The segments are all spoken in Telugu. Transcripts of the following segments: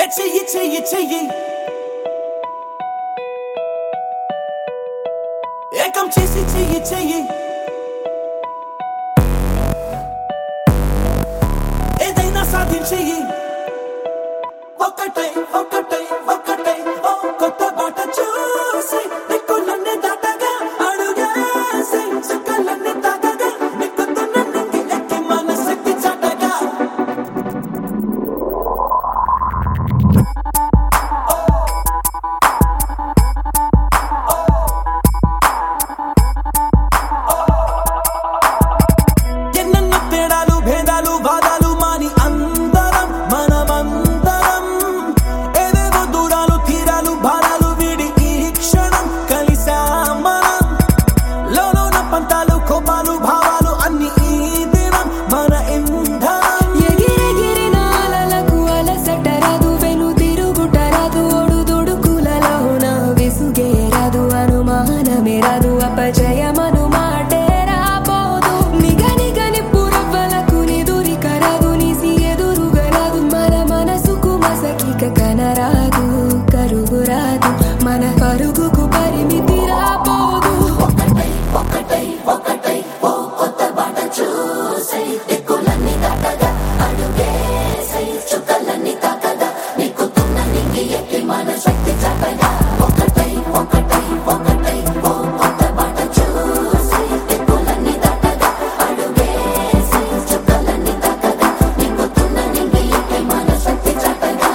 చెయ్యి చెయ్యి చెయ్యి ఏకం చేసి చెయ్యి చెయ్యి ఏదైనా సాధించెయ్యి ఒక్కటై ఒక్కటై ఒక్కటై ఓ కొత్త బాట చూసి దిక్కులన్నీ దాటగా అడుగేసి సుఖాలన్నీ తాగగా నిక్కుతున్న నింగి ఎక్కి మనసెక్కి చాటగా ఎన్నెన్నో తేడాలు భేదాలు వాదాలు మాని అందరం మనమందరం ఏదేదో దూరాలు తీరాలు భారాలు వీడి ఈ క్షణం కలిసాం మనం లోలోన పంతాలు కోపాలు భావాలు అన్ని ఈ దినం మన ఇంధనం ఎగిరెగిరిన అలలకు అలసట రాదు వెను తిరుగుట రాదు ఒడుదొడుకులలోన విసుగే రాదు అనుమానమే రాదు అపజయమను మాటే రాబోదు నిగనిగని పురవ్వలకు నిదురిక రాదు నిసి ఎదురుగా రాదు మన మనసుకు మసకిక కనరాదు కరుగు రాదు మన పరుగుకు పరిమితి రాబోదు ఒకటై ఒకటై ఒకటై ఓ కొత్త బాట చూసై దిక్కులన్నీ దాటగా అడుగేసై చుక్కలన్నీ తాకగా నీకుతున్న నింగి ఎక్కి మన శక్తి చాటగా ఒకటై ఒకటై ఒకటై ఓ కొత్త బాట చూసై దిక్కులన్నీ దాటగా అడుగేసై చుక్కలన్నీ తాకగా నీకుతున్న నింగి ఎక్కి మన శక్తి చాటగా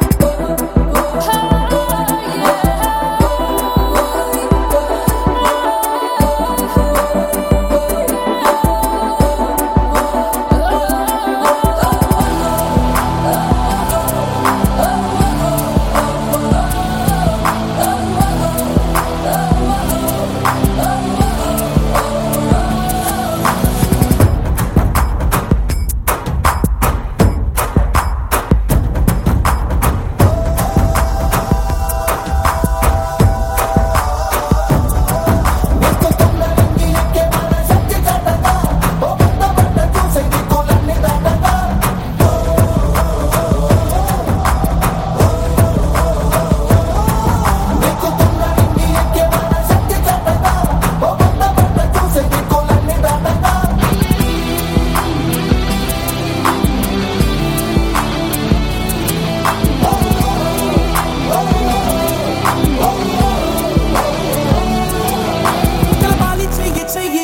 కలపాలి చెయ్యి చెయ్యి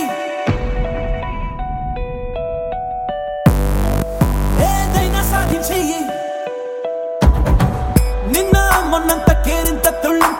ఏదైనా సాధించెయ్యి నిన్న మొన్నంత కేరింత తుళ్ళి